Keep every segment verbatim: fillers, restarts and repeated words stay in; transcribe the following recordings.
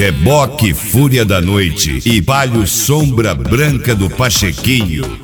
Reboque Fúria da Noite e Palio Sombra Branca do Pachequinho.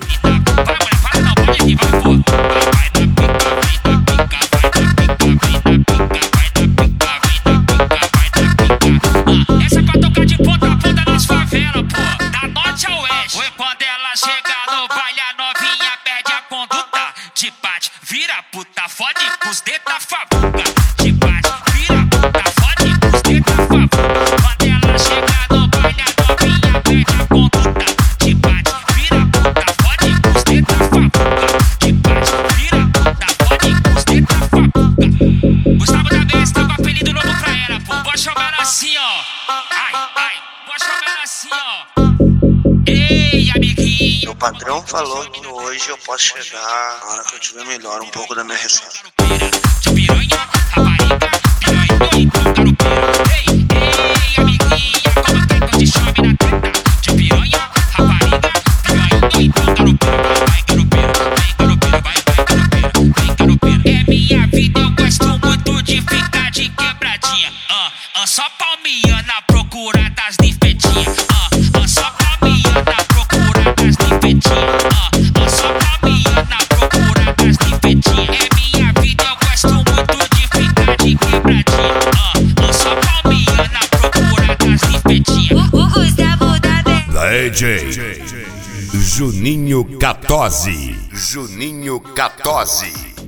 Essa é pra tocar de ponta a ponta nas favelas, pô, da norte ao oeste. Foi quando ela chega no baile, a novinha perde a conduta. De bate, vira puta, fode com os dedos da fabuca. De bate, vira puta, fode com os dedos da fabuca. Quando ela chega no baile, a novinha perde a conduta. De bate, vira puta, fode com os dedos da fabuca. De bate, vira puta, fode com os dedos da fabuca. Gustavo da Besta, com apelido novo pra ela, pô, vou chamar assim, ó. Ai, ai, vou chamar assim, ó. Ei, amiguinho. Meu patrão falou que hoje eu posso chegar na hora que eu tiver melhor um pouco da minha ressaca. De piranha, rapariga, piranha e caropeira. Ei, ei, amiguinha, como é que eu te chame na treta? De piranha, rapariga, piranha e caropeira. Vai, caropeira, vem caropeira, vai, vai caropeira, vem caropeira. É minha vida, eu gosto muito de ficar de quebradinha. Ah, ah, só palmiana à procura das ninfetinhas. Ah, ah, só palmiana à procura das ninfetinhas. Ah, ah, só palmiana à procura das ninfetinhas. É minha vida, eu gosto muito de ficar de quebradinha. Ah, ah, só palmiana à procura das ninfetinhas. O Gustavo da Besta. D J Juninho Catozzi. Juninho Catozzi.